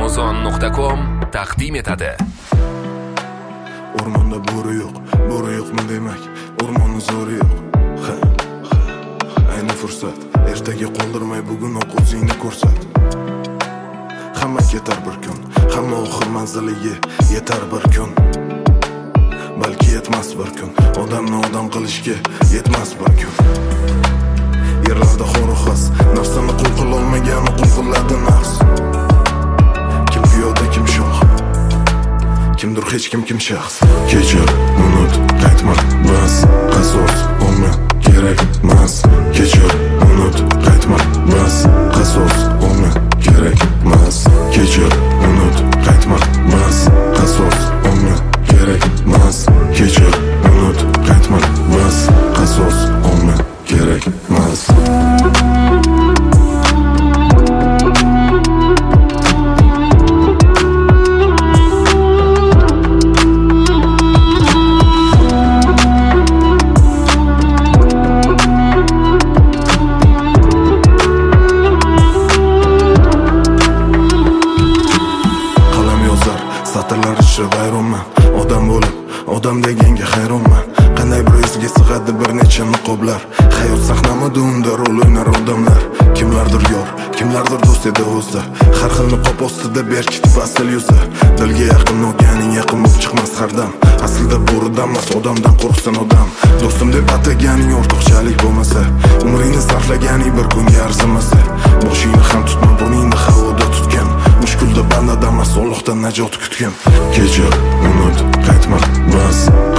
Amazon.com taqdim etadi. O'rmonda bo'ri yo'qmi demak, o'rmonni zo'ri yo'q. Ayni fursat, ertaga qoldirmay bugun o'zingni ko'rsat. Hamma ketar bir kun, hamma oxir manziliga yetar bir kun. Balki yetmas bir kun, odamni odam qilishga yetmas bir kun. Yerlarda xo'roqas, narsani qul qilolmagani qul qiladi nafs. Kim piyoda, kim shoh, kimdir hech kim shaxs. Kechir, unut, qaytma, bas, qasos, olma, kerak emas. Kechir, unut, qaytma, bas, qasos, olma, kerak emas. Kechir, unut, qaytma, bas, qasos, olma, kerak emas. Kechir, unut, qaytma, bas, qasos, olma, kerak emas. Vayronman, odam bo'lib, odam deganga hayronman. Qanday bir izga sig'adi bir necha niqoblar. Hayot sahnamida unda rol o'ynar odamlar. Kimlardir yor, kimlardir do'st edi o'zi. Har xil niqob ostida berkitib asl yuzi. Dilga yaqin o'ganing yaqin bo'lib chiqmas har dam. Aslida bo'ridan emas, odamdan qo'rqsin odam. Do'stim deb ataganing ortiqchalik bo'lmasa, umringni sarflaganing bir kunga arzimasa, boshingni ham tutma, burningni havoda tutgan. Mushkulda bandadan emas, Allohdan najot kutgan. Kechir, unut, qaytma, bas,